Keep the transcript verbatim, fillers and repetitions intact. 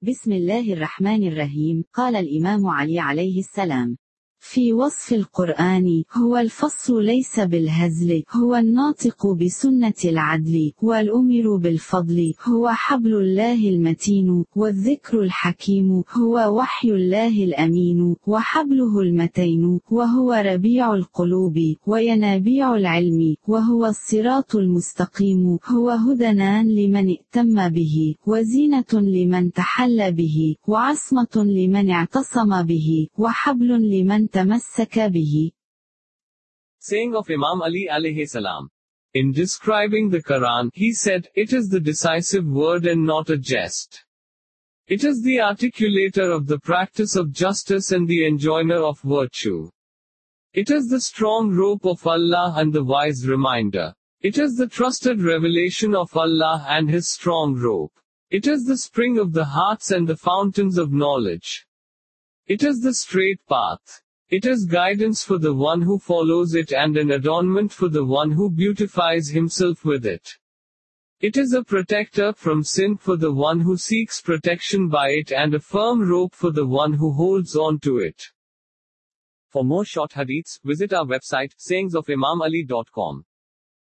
بسم الله الرحمن الرحيم. قال الإمام علي عليه السلام في وصف القرآن: هو الفصل ليس بالهزل، هو الناطق بسنة العدل، والأمر بالفضل، هو حبل الله المتين، والذكر الحكيم، هو وحي الله الأمين، وحبله المتين، وهو ربيع القلوب، وينابيع العلم، وهو الصراط المستقيم، هو هدنان لمن ائتم به، وزينة لمن تحل به، وعصمة لمن اعتصم به، وحبل لمن تمسك به. Saying of Imam Ali alayhi salam. In describing the Quran, he said, "It is the decisive word and not a jest. It is the articulator of the practice of justice and the enjoiner of virtue. It is the strong rope of Allah and the wise reminder. It is the trusted revelation of Allah and His strong rope. It is the spring of the hearts and the fountains of knowledge. It is the straight path. It is guidance for the one who follows it and an adornment for the one who beautifies himself with it. It is a protector from sin for the one who seeks protection by it and a firm rope for the one who holds on to it." For more short hadiths, visit our website sayings of imam ali dot com.